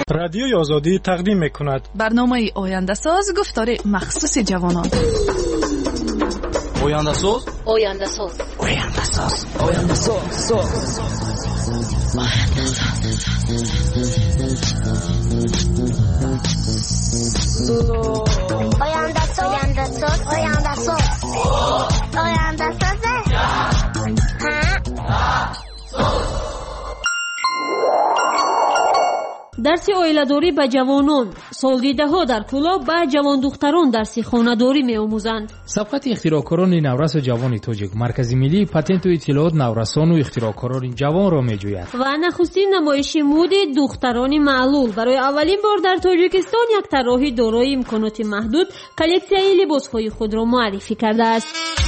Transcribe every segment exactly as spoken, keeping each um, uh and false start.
رادیوی آزادی تقدیم میکند. برنامه آینده ساز گفتار مخصوص جوانان. آینده ساز آینده ساز آینده ساز آینده ساز آینده ساز آینده ساز آینده ساز آینده ساز дарси оиладорӣ ба ҷавонон, солдидаҳо дар клуб ба ҷавондухтарон дарси хонадорӣ меомӯзанд. сабқати ихтироъкорони наврасу ҷавони тоҷик маркази миллии патенту иттилоот наврасону ихтироъкорони ҷавонро меҷӯяд. ва нахустин намоиши мӯди духтарони маълул барои аввалин бор дар тоҷикистон як тарроҳи дорои имконоти маҳдуд коллексияи либосҳои худро муаррифӣ кардааст.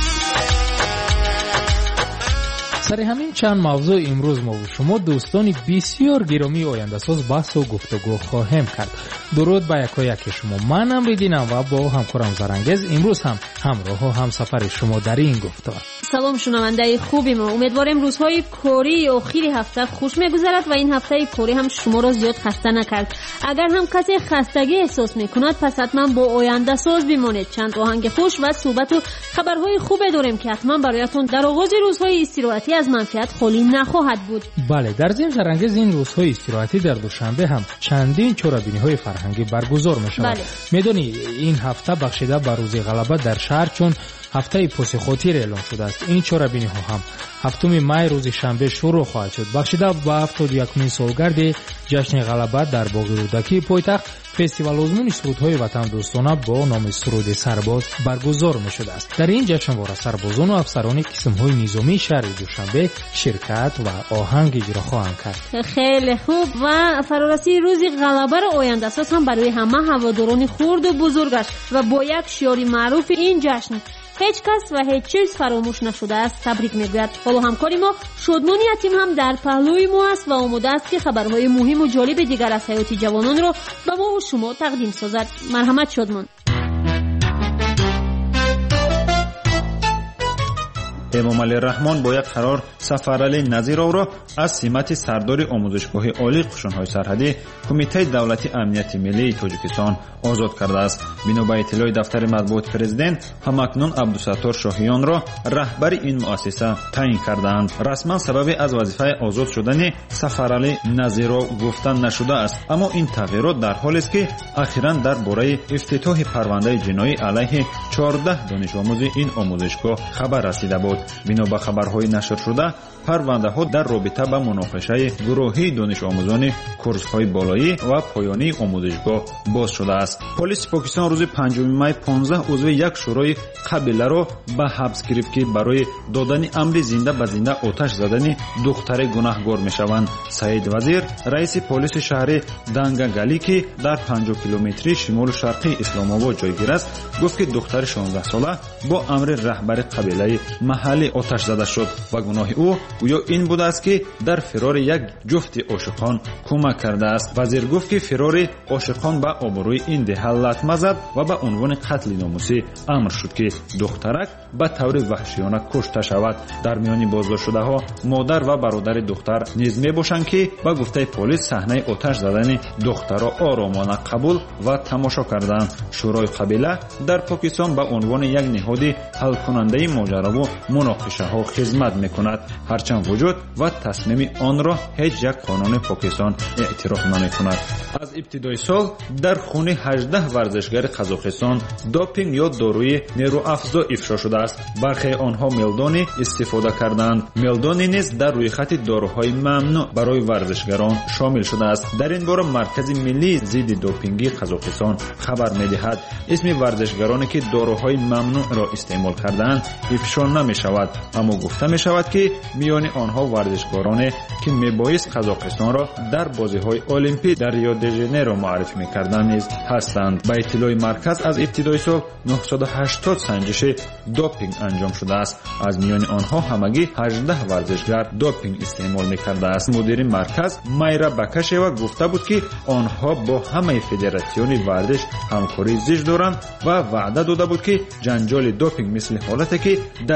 сари ҳамин чанд мавзӯъ имрӯз мо бу шумо дӯстони бисёр гиромии ояндасоз баҳсу гуфтугӯ хоҳем кард. дуруд ба якояки шумо. ман Амридинам ва бо ҳамкорам Зарангез имрӯз ҳам ҳамроҳу ҳамсафари шумо дар ин гуфтор. салом шунавандаи хуби мо. умедворем рӯзҳои кории охири ҳафта хуш мегузарад ва ин ҳафтаи корӣ ҳам шуморо зиёд хаста накард. агар ҳам касе хастагӣ эҳсос мекунад, пас ҳатман бо ояндасоз бимонед. чанд оҳанги хуш ва суҳбату хабарҳои хубе дорем ки ҳатман бароятон дар оғози рӯзҳои истироҳатӣ аз манфиат холӣ нахоҳад буд. бале, дар зим Зарангез ин рӯзҳои истироҳатӣ дар душанбе ҳам чандин чорабиниҳои фарҳангӣ баргузор мешавад. медонӣ, ин ҳафта бахшида ба рӯзи ғалаба дар шаҳр чун ҳафтаи посихотир эълон шудааст. ин чорабиниҳо ҳам ҳафтуми май рӯзи шанбе шурӯъ хоҳад шуд. бахшида ба ҳафтоду якумин солгарди ҷашни ғалаба дар боғи рӯдакии пойтахт фестивалозмуни сурудҳои ватандӯстона бо номи суруди сарбоз баргузор мешудааст. дар ин ҷашнвора сарбозону афсарони қисмҳои низомии шаҳри душанбе ширкат ва оҳанг иҷро хоҳанд кард. хеле хуб. ва фарорасии рӯзи ғалабаро ояндасоз ҳам барои ҳама ҳаводорони хурду бузургаш ва бо як шиёри маъруфи ин ҷашн ҳеҷ кас ва ҳеҷ чиз фаромӯш нашудааст табрик мегӯяд. ҳоло ҳамкори мо Шодмони Ятим ҳам дар паҳлӯи мо аст ва омодааст ки хабарҳои муҳиму ҷолиби дигар аз ҳаёти ҷавононро ба мову шумо тақдим созад. марҳамат Шодмон. эмомалӣ раҳмон бо як қарор Сафаралӣ Назировро аз симати сардори омӯзишгоҳи олии қушунҳои сарҳадӣ Кумитаи давлати амнияти миллии Тоҷикистон озод кардааст. бино ба иттилои дафтари матбуоти президент, ҳамакнун Абдусаттор Шоҳиёнро раҳбари ин муассиса таъин кардаанд. расман сабаби аз вазифаи озод шудани Сафаралӣ Назиров гуфта нашудааст, аммо ин тағйирот дар ҳолест ки ахиран дар бораи ифтитоҳи парвандаи ҷиноӣ алайҳи чордаҳ донишомӯзи ин омӯзишгоҳ хабар расида буд. бино ба хабарҳои нашр шуда, парвандаҳо дар робита ба муноқишаи гурӯҳии донишомӯзони курсҳои болоӣ ва поёнии омӯзишгоҳ боз шудааст. полиси Покистон рӯзи панҷуми май понздаҳ узви як шӯрои қабиларо ба ҳабс гирифт ки барои додани амри зинда ба зинда оташ задани духтаре гунаҳгор мешаванд. Саид Вазир, раиси полиси шаҳри Дангагалӣ ки дар панҷоҳ километри шимолу шарқии Исломобод ҷойгир аст, гуфт ки духтари шонздаҳсола бо амри раҳбари қабилаи маҳаллӣ оташ зада шуд ва гуноҳи ӯ гӯё ин будааст ки дар фирори як ҷуфти ошиқон кӯмак кардааст. Вазир гуфт ки фирори ошиқон ба обрӯи ин деҳа латма зад ва ба унвони қатли номусӣ амр шуд ки духтарак ба таври ваҳшиёна кушта шавад. дар миёни боздоштшудаҳо модар ва бародари духтар низ мебошанд ки ба гуфтаи полис саҳнаи оташ задани духтаро оромона қабул ва тамошо карданд. шӯрои қабила дар Покистон ба унвони як неҳоди ҳалкунандаи моҷарову муноқишаҳо хизмат мекунад, ҳарчанд вуҷуд ва тасмими онро ҳеҷ як қонуни Покистон эътироф намекунад. аз ибтидои сол дар хуни ҳаждаҳ варзишгари Қазоқистон допинг ё доруи нерӯафзо ифшо шудааст. бархеи онҳо мелдони истифода карданд. мелдони низ дар рӯйхати доруҳои мамнӯъ барои варзишгарон шомил шудааст. дар ин бора маркази миллии зидди допингии Қазоқистон хабар медиҳад, исми варзишгароне ки доруҳои мамнӯъро истеъмол кардаанд ифшо намешавад, аммо гуфта мешавад ки миёни онҳо варзишгороне ки мебоист Қазоқистонро дар бозиҳои олимпӣ дар Рио де Жанейро муаррифӣ мекарданд низ ҳастанд. ба иттилои марказ, аз ибтидои сол нӯҳсоду ҳаштод санҷиши допинг анҷом шудааст. аз миёни онҳо ҳамагӣ ҳаждаҳ варзишгар допинг истеъмол мекардааст. мудири марказ Майра Бакашева гуфта буд ки онҳо бо ҳамаи федератсиони варзиш ҳамкорӣ зич доранд ва ваъда дода буд ки ҷанҷоли допинг мисли ҳолате ки дар Русия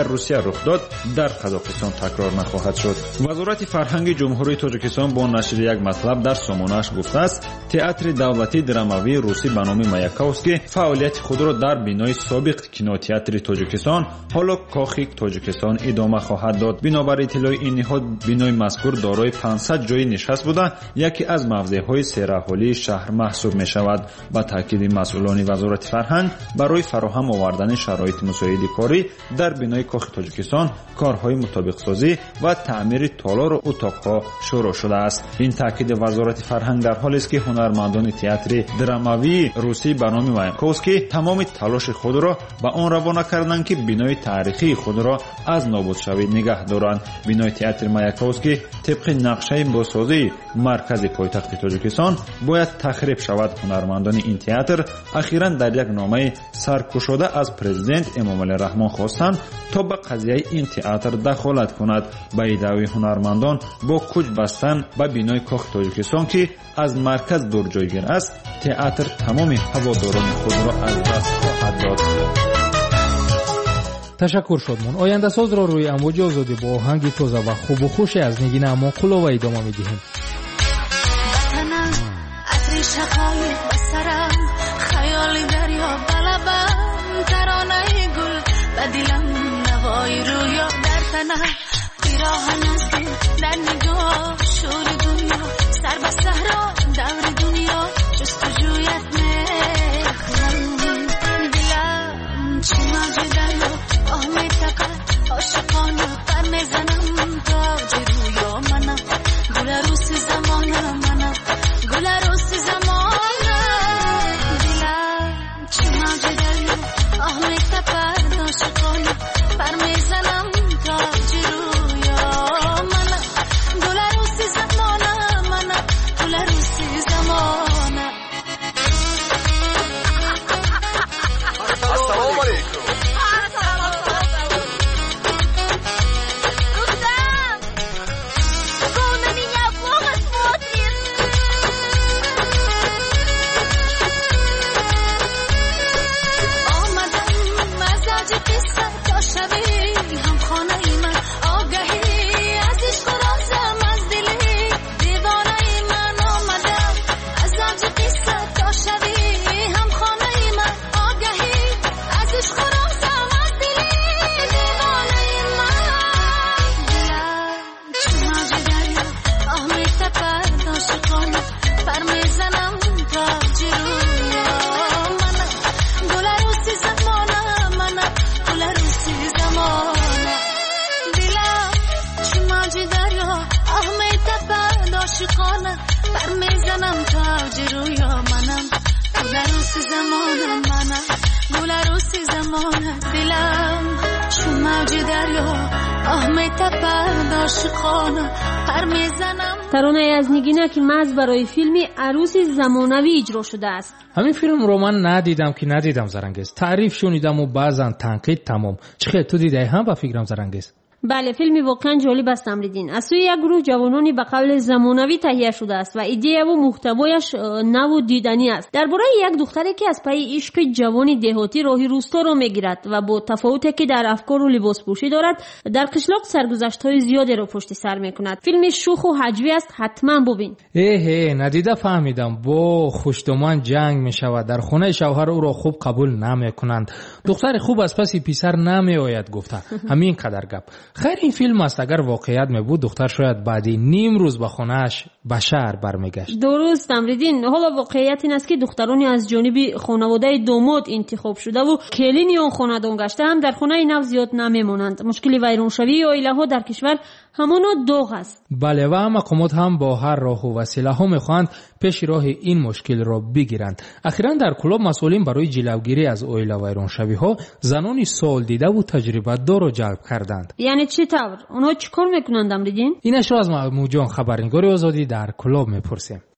рух дод дар қазоқистон такрор нахоҳад шуд. вазорати фарҳанги ҷумҳурии тоҷикистон бо нашри як матлаб дар сомонааш гуфтааст, театри давлатии драмавии русӣ ба номи Маяковский фаъолияти худро дар бинои собиқ кинотеатри тоҷикистон ҳоло кохи тоҷикистон идома хоҳад дод. бинобар иттилои ин ниҳод бинои мазкур дорои пансад ҷои нишаст буда яке аз мавзеъҳои сераҳолии шаҳр маҳсуб мешавад. ба таъкиди масъулони вазорати фарҳанг барои фароҳам овардани шароити мусоиди корӣ дар бинои кохи тоҷикистон корҳои мутобиқсозӣ ва таъмири толору утоқҳо шурӯъ шудааст. ин таъкиди вазорати фарҳанг дар ҳолест ки ҳунармандони театри драмавии русӣ ба номи Маяковский тамоми талоши худро ба он равона карданд ки бинои таърихии худро аз нобудшавӣ нигаҳ доранд. бинои театри Маяковский тибқи нақшаи босозии маркази пойтахти тоҷикистон бояд тахриб шавад. ҳунармандони ин театр ахиран дар як номаи саркушода аз президент эмомалӣ раҳмон хостанд то ба қазияи ин театр дахолат кунад. ба иддаъои ҳунармандон бо куч бастан ба бинои кохи тоҷикистон ки аз марказ дур ҷойгир аст, театр тамоми ҳаводорони худро аз даст хоҳад дод. ташаккур шодмон. ояндасозро рӯи амвоҷи озодӣ бо оҳанги тоза ва хубу хуше аз Нигина Амонқулова идома медиҳем. ترانه از نگینه که مز برای فیلمی عروسی زمانوی اجرا شده است. همین فیلم رو من ندیدم که ندیدم زرنگیز. تعریف شنیدم و بعضا تنقید تمام. چخه تو دیدی هم با فکرم زرنگیز؟ بله، فیلمی واقعا جالب است امریدین. از سوی یک گروه جوانانی به قول زمانوی تهیه شده است و ایده و محتوایش نو و دیدنی است. درباره یک دختری که از پی عشق جوانی دهاتی راه روستا را میگیرد و با تفاوتی که در افکار و لباس پوشی دارد، در قشلاق سرگذشت‌های زیادی را پشت سر میکند. فیلم شوخ و هجوی است، حتما ببین. اه ندیده فهمیدم. با خوشدمان جنگ میشود، در خانه شوهر او را خوب قبول نمیکنند. دختر خوب از پس پسر نمیآید گفته. همین قدر گپ. خیر این فیلم است اگر واقعیت می بود دختر شاید بعدی نیم روز به خانه‌اش به شهر برمیگشت. درست امریدین. حالا واقعیت این است که دخترانی از جانب خانواده داماد انتخاب شده و کلینی اون خانواده گشته هم در خانه نو زیاد نمیمونند. مشکل ویرانشوی عائله ها در کشور همانا داغ است. بله، و مقامات هم با هر راه و وسیله ها میخواهند پیش راه این مشکل را بگیرند. اخیراً در کلاب مسئولین برای جلوگیری از عائله ویرانشوی ها زنانی سال دیده و تجربه دار را جلب کردند. یعنی چه طور؟ اونها چیکار میکنند امریدین؟ اینش را از موجان خبرنگار آزادی در کلاب میپرسیم.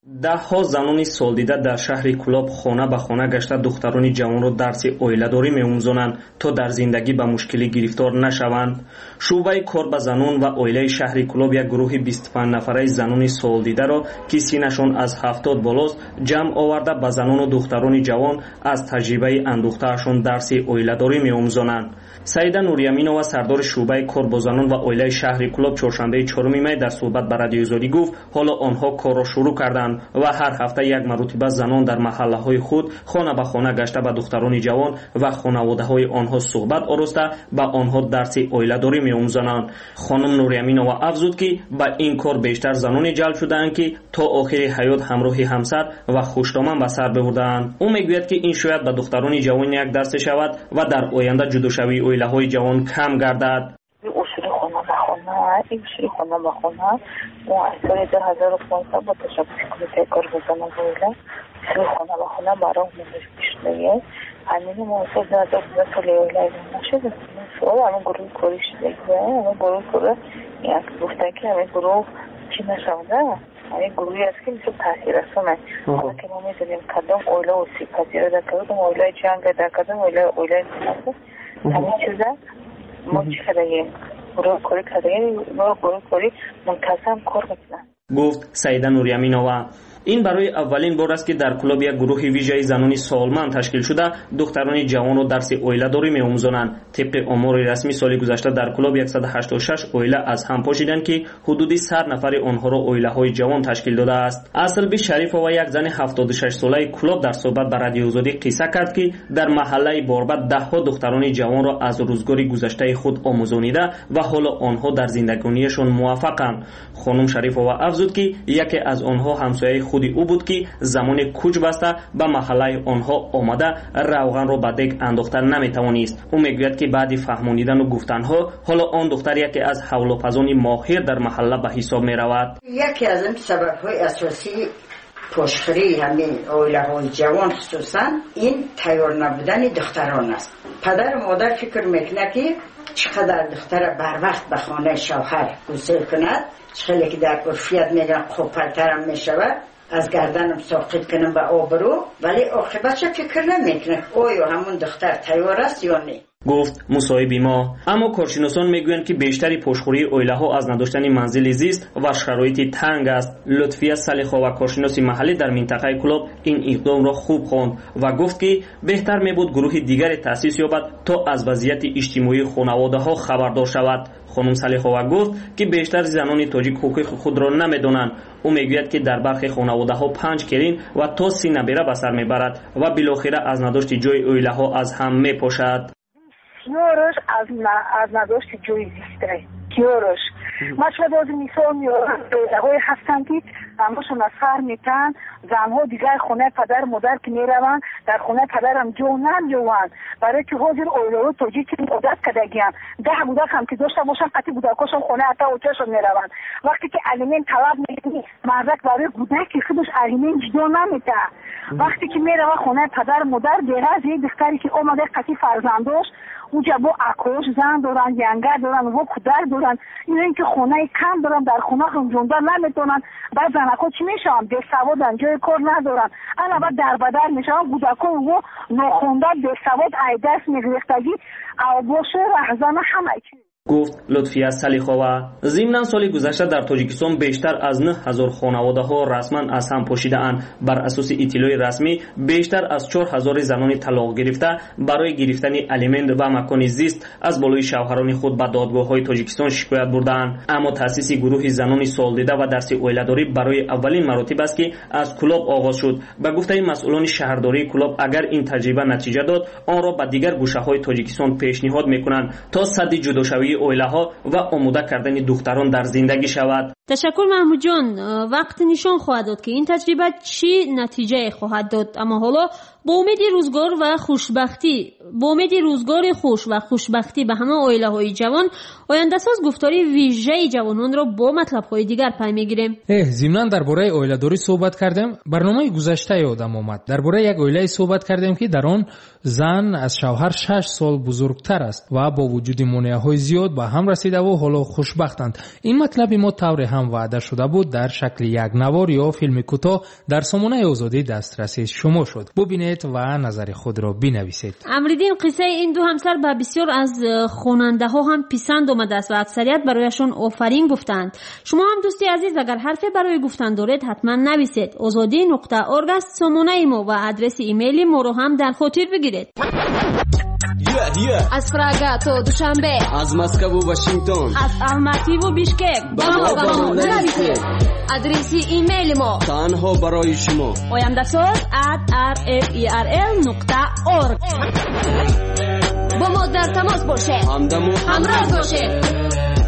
даҳҳо занони солдида дар шаҳри Кӯлоб хона ба хона гашта духтарони ҷавонро дарси оиладорӣ меомӯзонанд, то дар зиндагӣ ба мушкилӣ гирифтор нашаванд. шӯъбаи кор ба занон ва оилаи шаҳри Кӯлоб як гурӯҳи бисту панҷ нафараи занони солдидаро, ки синашон аз ҳафтод болост, ҷамъ оварда ба занону духтарони ҷавон аз таҷрибаи андӯхтаашон дарси оиладорӣ меомӯзонанд. Саида Нурияминова, сардори шӯъбаи кор бо занон ва оилаи шаҳри Кӯлоб, чоршанбеи чорум май дар суҳбат ба радиоизорӣ гуфт, ҳоло онҳо корро шурӯъ карданд ва ҳар ҳафта як маротиба занон дар маҳаллаҳои худ хона ба хона гашта ба духтарони ҷавон ва хонаводаҳои онҳо суҳбат ороста ба онҳо дарси оиладорӣ меомӯзонанд. хонум Нурияминова афзуд, ки ба ин кор бештар заноне ҷалб шудаанд, ки то охири ҳаёт ҳамроҳи ҳамсар ва хушдоман ба сар бибурдаанд. ӯ мегӯяд, ки ин шояд ба духтарони ҷавон як дарсе шавад ва дар оянда ҷудошавии оилаҳои ҷавон кам гардад. اصول خانه به خانه این اصول خانه به خانه و از سال دو هزار و پانزده با تشبیه کمیته کارگزاران بوده اصول خانه به خانه برای منش پیشنهایه همین موضوع دو هزار و پانزده سال اولای نشده سوال همین گروه کاری شده همین گروه کاری یک گفتن که همین گروه چی نشده همین گروهی است که مثل تاثیر رسانه حالا که ما میدونیم کدام اولا و سی پذیره در کدام اولای جنگ در کدام اولای اولای نشده همین چیزه ما چی کردیم گروه کاری کردیم ما گروه کاری منتظم کار میکنن. گفت سعیده نوریامینова. این برای اولین بار است که در کلوب یک گروه ویژه زنانی سالمند تشکیل شده دختران جوان و درس اویله‌داری می‌آموزانند. طبق آمار رسمی سال گذشته در کلوب صد و هشتاد و شش اویله از هم پاشیدند که حدود صد نفر آنها را اویله‌های جوان تشکیل داده است. اصل بی شریفова یک زن هفتاد و شش ساله کلوب در صحبت با رادیو آزادی قصه کرد که در محله باربد ده ها دختران جوان را از روزگار گذشته خود آموزانیده و حالا آنها در زندگانیشان موفقند. خانم شریفова افزود که یکی از آنها همسایه خودی او بود که زمان کوچ بسته به محله آنها آمده روغن را به دگ انداختن نمیتوانست. او میگوید که بعد فهمانیدن و گفتنها حالا آن دختر یکی از حول‌وپزان ماهر در محله به حساب می رود. یکی از این سبب‌های اساسی پشخری همین اویله‌های جوان خصوصا این تیار نبودن دختران است. پدر و مادر فکر میکنه که چقدر دختر بر وقت به خانه شوهر گسیل کند، چقدر که در عرفیت میگن خوب‌ترم میشود، از گردنم ساقط کنم به آبرو، ولی عاقبتش فکر نمیکنه آیا همون دختر تیار است یا نه. گفت مصاحبی ما. اما کارشناسان میگویند که بیشتری پشخوری اویله ها از نداشتن منزل زیست و شرایط تنگ است. لطفیه صالح‌ها و کارشناس محلی در منطقه کلوب این اقدام را خوب خواند و گفت که بهتر میبود گروه دیگری تأسیس یابد تا از وضعیت اجتماعی خانواده ها خبردار شود. خانم صالح‌ها گفت که بیشتر زنان تاجیک حقوق خود را نمیدانند. او میگوید که در برخی خانواده ها پنج کرین و تا سی نبیره به سر میبرد و بالاخره از نداشت جای اویله ها از هم میپاشد. کیارش از از نداشت جوی زیسته کیارش مثلا باز مثال میارم دویده‌های هستن که همشون از سر میتن زنها دیگر خونه پدر مادر که میروند در خونه پدرم جو نمیوند برای که حاضر اویله‌ها توجیه عادت کردگیم ده بودک هم که داشته باشن قطعی بودکاشون خونه حتی اوچهشون میروند وقتی که الیمن طلب میکنی مردک برای بودک که خودش الیمن جدا نمیده وقتی که میروه خونه پدر مادر دیگه از یه دختری که اومده قطعی فرزندش اونجا با اکوش زن دارن ینگر دارن و کودر دارن این اینکه خونه کم دارن در خونه هم جونده نمیتونن بعد زنکا چی میشن به سوادن جای کار ندارن انا بعد در بدر میشن کودکا و ناخونده به سواد ایدس میگرفتگی او باشه رهزن همه چی. گفت لطفیه صالح‌ها. ضمن سال گذشته در تاجیکستان بیشتر از نه هزار خانواده ها رسما از هم پاشیده اند. بر اساس اطلاع رسمی بیشتر از چهار هزار زنان طلاق گرفته برای گرفتن الیمنت و مکان زیست از بالای شوهران خود به دادگاه‌های تاجیکستان شکایت بردند. اما تأسیس گروه زنان سالدیده و درس اویله‌داری برای اولین مراتب است که از کلوب آغاز شد. به گفته مسئولان شهرداری کلوب اگر این تجربه نتیجه داد آن را به دیگر گوشه‌های تاجیکستان پیشنهاد می‌کنند تا سد جداشوی اویله ها و آماده کردن دختران در زندگی شود. تشکر محمود جان. وقت نشان خواهد داد که این تجربه چی نتیجه خواهد داد. اما حالا با امید روزگار و خوشبختی با امید روزگار خوش و خوشبختی به همه اویله های جوان آینده ساز گفتاری ویژه جوانان را با مطلب های دیگر پی میگیریم. اه ضمن درباره اویله داری صحبت کردیم. برنامه گذشته یادم اومد درباره یک اویله صحبت کردیم که در آن زن از شوهر شش سال بزرگتر است و با وجود مانع‌های زیاد زیاد به هم رسیده و حالا خوشبختند. این مطلب ما طور هم وعده شده بود در شکل یک نوار یا فیلم کوتاه در سامانه آزادی دسترسی شما شد. ببینید و نظر خود را بنویسید. امریدین قصه این دو همسر به بسیار از خواننده ها هم پسند آمده است و اکثریت برایشان آفرین گفتند. شما هم دوستی عزیز اگر حرفی برای گفتن دارید حتما نویسید. آزادی نقطه اورگ است سامانه ما و آدرس ایمیل ما رو هم در خاطر بگیرید. Yeah, yeah. از پراگ تا دوشنبه، از مسکو و واشنگتن، از الماتی و بیشکک با ما با ما نویسید. آدرس ایمیل ما تنها برای شما oyandasot at r f e r l نقطه org. با ما در تماس باشید، همدم و همراه باشید.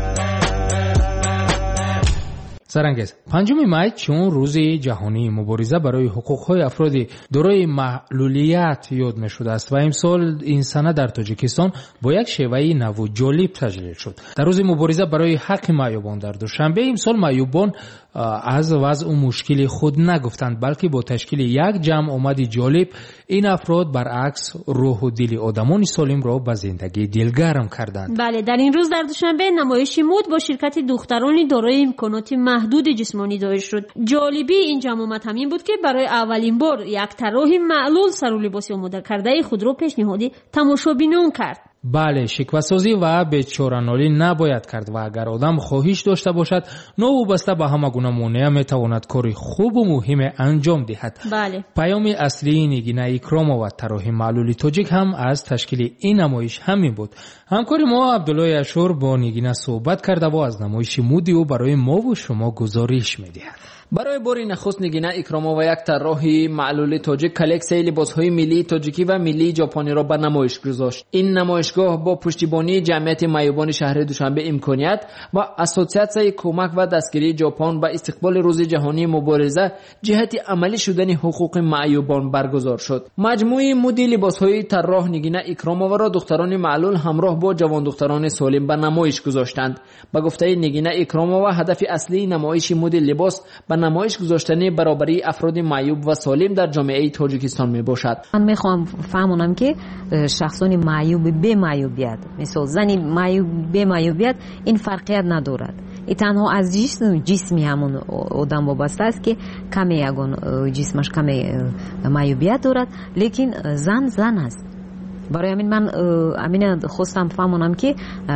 سرانگیز پنجم می چون روز جهانی مبارزه برای حقوق‌های افراد دارای معلولیت یاد می‌شده است و امسال این سنه در تاجیکستان با یک شیوه نو و جالب تجلیل شد. در روز مبارزه برای حق معیوبان در دوشنبه امسال معیوبان از وضع و مشکل خود نگفتند، بلکه با تشکیل یک جمع آمد جالب این افراد برعکس روح و دل آدمان سالم را به زندگی دلگرم کردند. بله، در این روز در دوشنبه نمایشی مد با شرکت دختران دارای امکانات محدود جسمانی دایر شد. جالبی این جمع آمد همین بود که برای اولین بار یک طراح معلول سر و لباس آماده کرده خود را پیشنهادی تماشابینان کرد. بله، شکوه‌سازی و بیچاره‌نالی نباید کرد و اگر آدم خواهش داشته باشد نوابسته به همه گونه مانع میتواند کاری خوب و مهم انجام دهد. بله. پیام اصلی نگینه اکرامووا و طراح معلولی تاجیک هم از تشکیل این نمایش همین بود. همکار ما عبدالله اشور با نگینه صحبت کرده و از نمایش مودی و برای ما و شما گزارش می‌دهد. برای بار نخست نگینه اکرامووا یک طراح معلول تاجیک کلکسیون لباس‌های ملی تاجیکی و ملی ژاپنی را به نمایش گذاشت. این نمایشگاه با پشتیبانی جمعیت معیوبان شهر دوشنبه امکانیت و اسوسیاسیون کمک و دستگیری ژاپن به استقبال روز جهانی مبارزه جهت عملی شدن حقوق معیوبان برگزار شد. مجموعه مدل لباس‌های طراح نگینه اکرامووا را دختران معلول همراه با جوان دختران سالم به نمایش گذاشتند. به گفته نگینه اکرامووا هدف اصلی نمایش مدل لباس به نمایش گذاشتن برابری افراد معیوب و سالم در جامعه تاجیکستان می باشد. من میخوام فهمونم که شخصان معیوب به معیوبیت، مثل زنی معیوب به معیوبیت، این فرقیت ندارد. این تنها از جسم جسمی همون آدم وابسته است که کمی یگان جسمش کمی معیوبیت دارد، لیکن زن زن است. برای همین من امین خواستم فهمونم که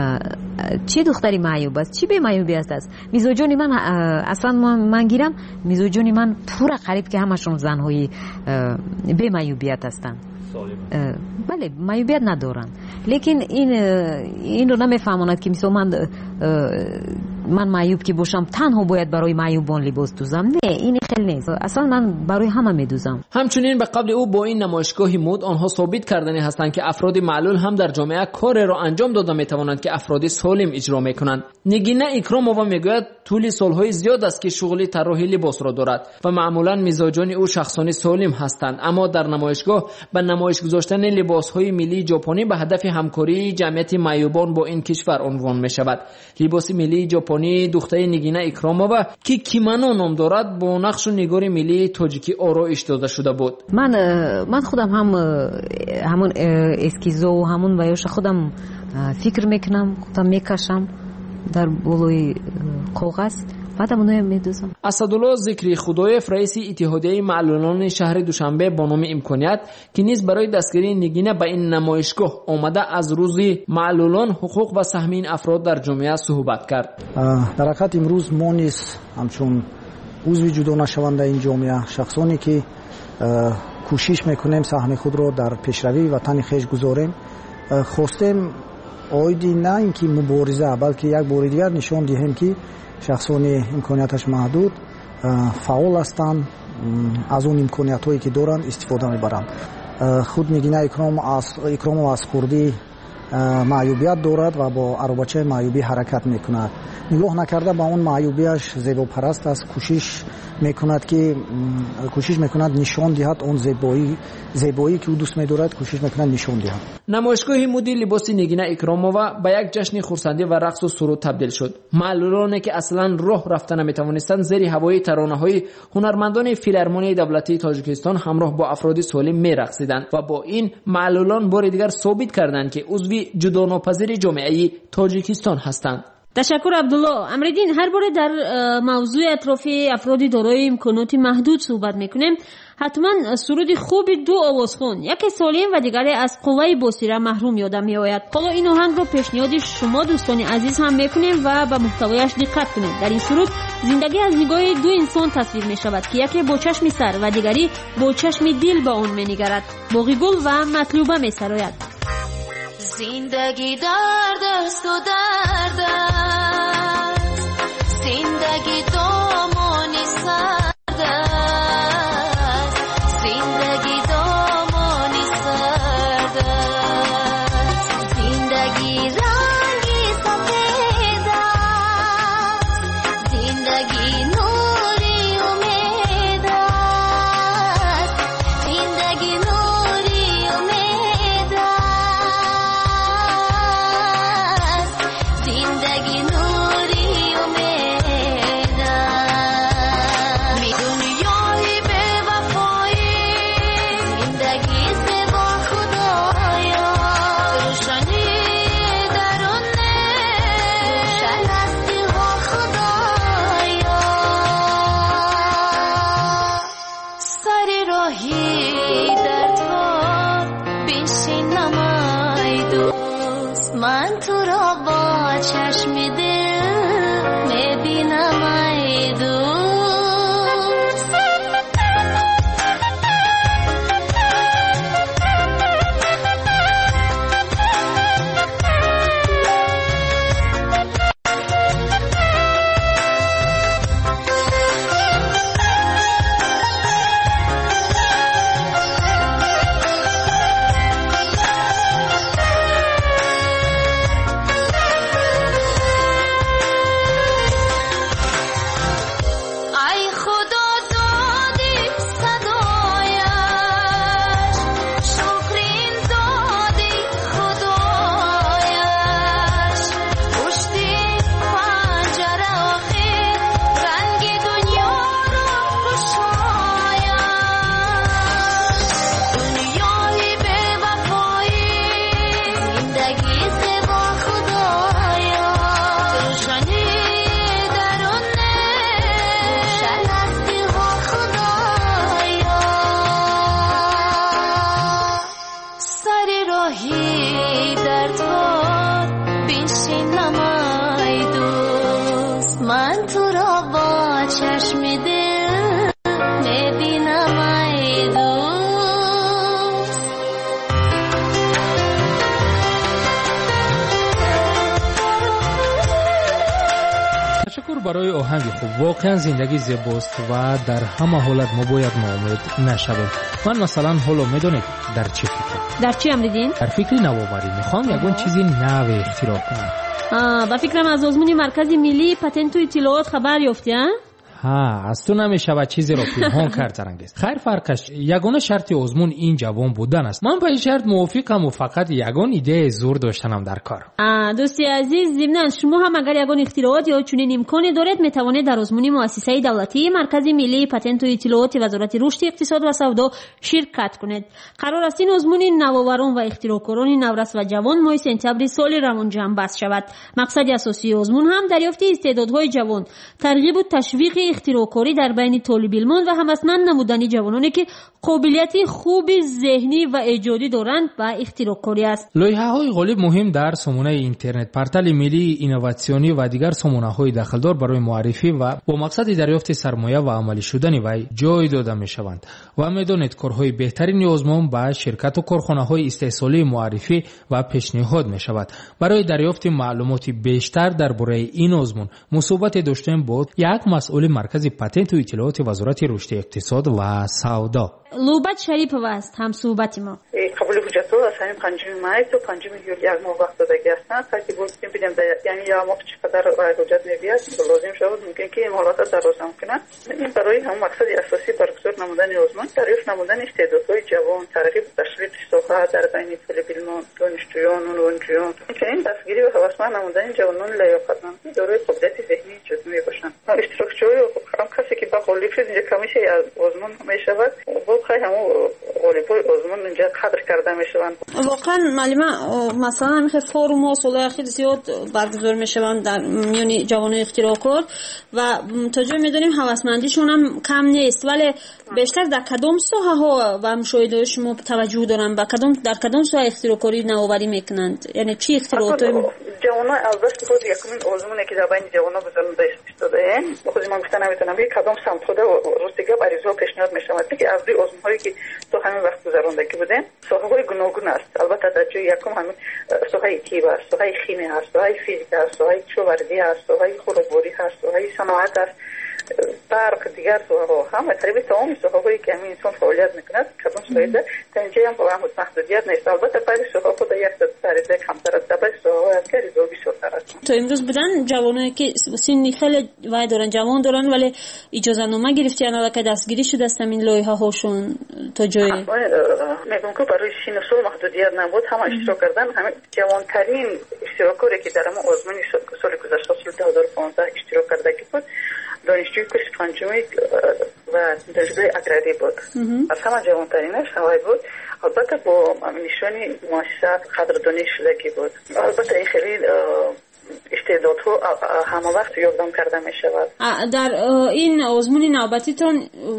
چه دختری معیوب است، چی به معیوبیت است. میزوجانی من اصلا من گیرم میزوجانی من پورا قریب که همشون زنهای به معیوبیت هستند. بله، معیوبیت ندارن، لیکن این این رو نمیفهموند که مثلا من من معیوب که باشم تنها باید برای معیوبان لباس دوزم. نه، این خیلی نیست. اصلا من برای همه میدوزم. همچنین به قبل او با این نمایشگاه مد آنها ثابت کردنی هستند که افراد معلول هم در جامعه کار را انجام داده میتوانند که افراد سالم اجرا میکنند. نگینه اکرامووا میگوید طول سالهای زیاد است که شغل طراحی لباس را دارد و معمولا مزاجان او شخصان سالم هستند، اما در نمایشگاه به نمایش گذاشتن لباس‌های ملی ژاپنی به هدف همکاری جمعیت معیوبان با این کشور عنوان می‌شود. لباس ملی ژاپنی دختر نگینه اکرامووا که کیمانو نام دارد با نقش و نگار ملی تاجیکی آرایش داده شده بود. من من خودم هم همون اسکیزو و همون ویوش خودم فکر میکنم، خودم میکشم در بالای کاغذ، بعدم اونو میدوزم. اسدالله ذکری خدایف رئیس اتحادیه معلولان شهر دوشنبه با نام امکانیت که نیز برای دستگیری نگینه به این نمایشگاه آمده از روز معلولان حقوق و سهم این افراد در جامعه صحبت کرد. در حقیقت امروز ما نیز همچون عضو جدا نشونده این جامعه، شخصانی که کوشش میکنیم سهم خود را در پیشروی وطن خویش گذاریم، خواستیم آیدی نه اینکه مبارزه بلکه یک بار دیگر نشان دهیم که شخصانی امکانیتش محدود فعال هستند، از اون امکانیت هایی که دارند استفاده میبرند. خود نگینه اکرام از اکرام و از خوردی معیوبیت دارد و با عربچه معیوبی حرکت میکند. نگاه نکرده با اون معیوبیش زیبا پرست است، کوشش میکند که کوشش میکند نشان دهد اون زیبایی زیبایی که او دوست می‌دارد، کوشش میکند نشان دهد. نمایشگاه مدل لباس نگینه اکرامووا به یک جشن خرسندی و رقص و سرود تبدیل شد. معلولانی که اصلا راه رفتن نمیتوانستند زیر هوای ترانه‌های هنرمندان فیلارمونی دولتی تاجیکستان همراه با افراد سالم میرقصیدند و با این معلولان بار دیگر ثابت کردند که عضو بخشی جداناپذیر جامعه تاجیکستان هستند. تشکر عبدالله. امردین، هر باره در موضوع اطرافی افرادی دارای امکانات محدود صحبت میکنیم، حتما سرود خوب دو آوازخوان، یکی سالم و دیگری از قوه بصیره محروم یادم میآید. حالا این آهنگ رو پیشنهاد شما دوستان عزیز هم میکنیم و به محتوایش دقت کنید. در این سرود زندگی از نگاه دو انسان تصویر می شود که یکی با چشم سر و دیگری با چشم دل به آن می‌نگرد. باقی گل و مطلوبه می‌سراید. زندگی درد است و درد است، زندگی دامان سرد است، زندگی دامان سرد است، زندگی رنگی سفید است، زندگی نوری امید است، زندگی نوری امید است، زندگی نوری امید است. می دنیای به وفایی، زندگی سے با خدایا، روشنی درونه روشن هستی با خدایا. سر راهی در تو بنشینم ای دوست، من تو را با چشم دل میبینم ای دوست. ای خدا دادی صدایش، شکر این دادی خدایش، پشتی پنجره آخر رنگ دنیا را گشایش. دنیای به وفایی، زندگی سے با خدایا، روشنی درونه روشن هستی با خدایا. سر راهی در تو بنشینم ای دوست، من تو را با چشم دل میبینم ای دوست. تشکر برای آهنگ خوب. واقعا زندگی زیباست و در همه حالت ما باید ناامید نشویم. من مثلا حالا میدونید در چه فکر؟ در چی امریدین؟ در فکر نوآوری. میخوام یگون چیزی نو اختراع کنم. آه، با فکرم از آزمون مرکز ملی پتنت و اطلاعات خبر یافتی ها؟ ها، از تو نمیشود چیزی را پنهان کرد زرنگیز. خیر، فرقش یگانه شرط آزمون این جوان بودن است. من با این شرط موافقم و فقط یگان ایده زور داشتنم در کار. دوستی عزیز، ضمناً شما هم اگر یگان اختراعات یا چنین امکانی دارید میتوانید در آزمون مؤسسه دولتی مرکز ملی پتنت و اطلاعات وزارت رشد اقتصاد و سودا شرکت کنید. قرار است این آزمون نوآوران و اختراعکاران نورس و جوان ماه سپتامبر سال روان جمع بست شود. مقصد اساسی آزمون هم دریافت استعدادهای جوان، ترغیب و تشویق اختراعکاری در بین طالب علمان و هم‌اصلاً نمودن جوانانی که قابلیت خوب ذهنی و ایجادی دارند و اختراعکاری است. لایحه‌های غالب مهم در سامانه اینترنت پورتال ملی اینوواسیونی و دیگر سامانه‌های داخلدار برای معرفی و با مقصد دریافت سرمایه و عملی شدن وی جای داده می‌شوند و می‌دانید کارهای بهترین آزمون با شرکت و کارخانه‌های استحصالی معرفی و پیشنهاد می‌شود. برای دریافت معلومات بیشتر درباره این آزمون مصوبت داشتن با یک مسئول مرکز پتنت و اطلاعات وزارت رشد اقتصاد و سودا. لوبت شریف است هم صحبت ما. قبول حجت ها از همین پنجم مای تا پنجم یولی یک ماه وقت دادگی هستند. تاکید بودیم بگم یعنی یا ماه چقدر حجت می‌بیاد لازم شود ممکن که این حالات دراز کنند. این برای هم مقصد اساسی برگزار نمودن آزمون دریافت نمودن استعدادهای جوان، ترغیب تشویق سوخت در بین طالب علمان، دانشجویان و نوجوانان، همچنین دستگیری و هوسمند نمودن جوانان لیاقتمند دارای قدرت ذهنی جسمی باشند. اشتراکچی هم کسی که با قولی شد اینجا کمیشه از آزمون میشود با خوب خیلی همون غالبای آزمون اینجا قدر کرده میشوند. واقعا معلومه مثلا همین فورم ها سال اخیر زیاد برگزار میشوند در میان جوانان اختراعکار و تا جایی میدونیم هوسمندیشون هم کم نیست، ولی بیشتر در کدام ساحه ها و مشاهده شما توجه دارن؟ با کدام در کدام ساحه اختراعکاری نوآوری میکنند؟ یعنی چی اختراعات؟ جوانان البته خود یکمین آزمونی که در بین جوانان بزرگسال استفاده این خود ما گفتن نمیتونم بگم کدام سمت خود روزگار بریزا پیشنهاد میشود که از این آزمون هایی که تو همین وقت گذراندگی بودن ساحه های گوناگون است. البته در جای یکم همین ساحه طب است، ساحه شیمی هست، ساحه فیزیک است، ساحه کشاورزی است، ساحه خودروباری هست، ساحه صنعت است، برق دیگر ساحه ها هم تقریبا تمام ساحه هایی که همین انسان فعالیت میکند کدام ساحه ده تنجی هم با هم محدودیت نیست. البته پای ساحه خود یک درجه کمتر است، در ساحه است که ریزو بیشتر است. تا امروز بدن جوانایی که سنی خیلی وای دارن، جوان دارن، ولی اجازه نامه گرفتن الان که دستگیری شده است این لایحه هاشون تا جای میگم که برای سن و سال محدودیت نبود، همه اشتراک کردن. همه جوانترین اشتراکاری که در ما آزمون سال گذشته سال دو هزار و پانزده اشتراک کرده بود دانشجوی کورس پنجمی و دانشگاه اگراری بود. از همه جوانترینش هوای بود. البته با نشانی مؤسسه قدردانی شدگی بود. البته این خیلی استعدادها همه وقت یاددام کرده می شود. در این آزمون نوبتیتون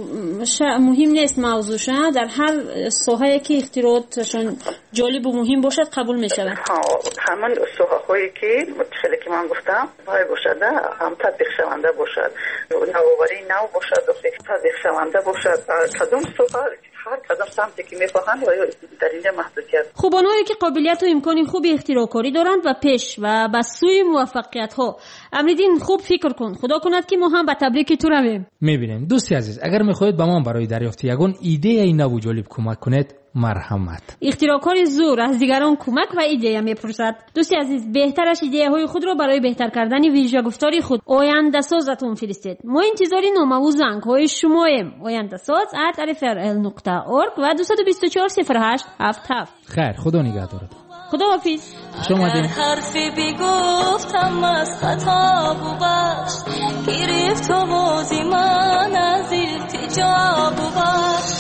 مهم نیست موضوعش، در هر ساحه‌ای که اختراعاتشون جالب و مهم باشد قبول می شود. همون ساحه هایی که خیلی که من گفتم های باشد هم تطبیق شونده باشد، نوآوری نو باشد، تطبیق شونده باشد. کدام ساحه هر کدام سمتی که می‌خواهند و در اینجا محدودیت. خب آنهایی که قابلیت و امکان خوبی اختراعکاری دارند و پیش و به سوی موفقیت ها، امریدین خوب فکر کن، خدا کند که ما هم به تبریک تو رویم. میبینیم دوستی عزیز، اگر میخواهید به ما برای دریافت یگان ایده این نو جالب کمک کنید، مرحمت. اختراعکاری زور از دیگران کمک و ایده میپرسد. دوستی عزیز، بهترش ایده های خود را برای بهتر کردن ویژه گفتاری خود آینده سازتون فرستید. ما انتظاری نامه و زنگ های شماییم. آینده ساز ات الف ار ال نقطه اورگ و دو دو چهار صفر هشت هفت هفت. خیر، خدا نگهدارت. خدا حافظ. شما دین حرفی بیگفتم از خطا و بخش گرفت و بازی من از التجا و بخش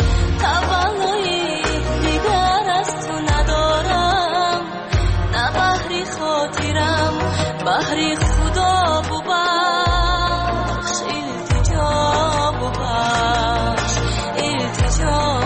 تولای دیگر از تو ندارم، نه بحری خاطرم بحری خدا و بخش التجا و بخش التجا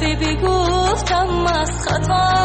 فیبی گفتم از خطا